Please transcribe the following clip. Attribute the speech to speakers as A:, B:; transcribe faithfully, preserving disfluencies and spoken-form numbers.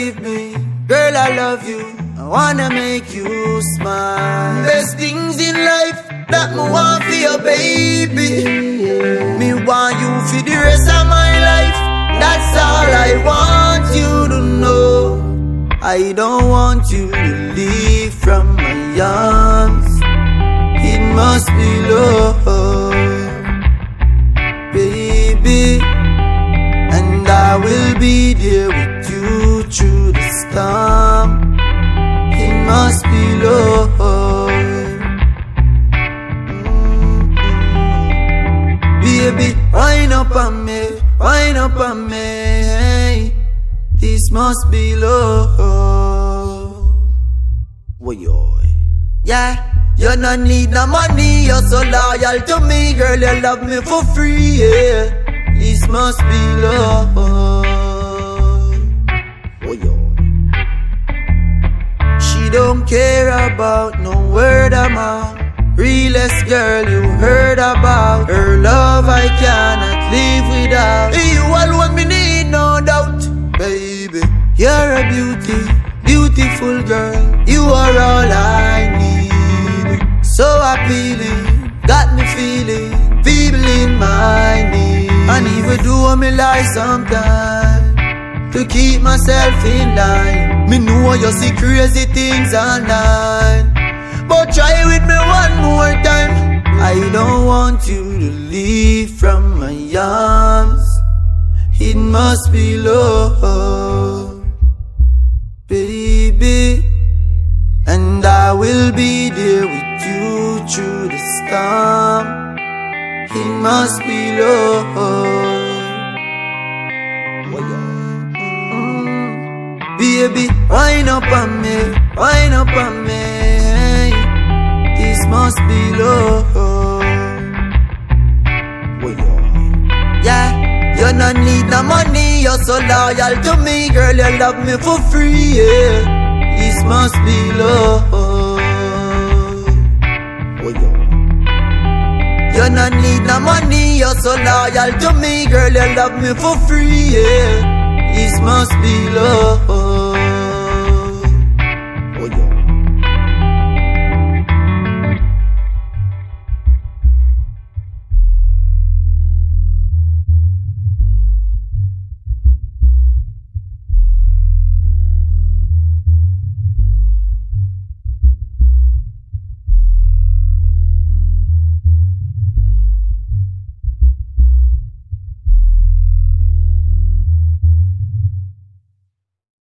A: give me. Girl, I love you, I wanna make you smile. Best things in life that me want for your baby. Me want you for the rest of my life. That's all I want you to know. I don't want you to leave from my arms. It must be love, baby. And I will be there with you through the storm. It must be love. Baby, wind up on me, wind up on me. Hey, this must be love. Woy, yeah, you no need no money, you're so loyal to me, girl. You love me for free, yeah. This must be love. Woy, she don't care about no word of mouth. Realest girl you heard about. Her love I cannot live without. You alone me need, no doubt. Baby, you're a beauty, beautiful girl. You are all I need. So appealing, got me feeling, feeble in my knees. And even do me lie sometimes to keep myself in line. Me know you see crazy things online, but try with me one more time. I don't want you to leave from my arms. It must be love, baby. And I will be there with you through the storm. It must be love. Mm. Baby, wind up on me, wind up on me. This must be love. Yeah, you no need no money, you're so loyal to me, girl. You love me for free, yeah. This must be love. You no need no money, you're so loyal to me, girl. You love me for free, yeah. This must be love.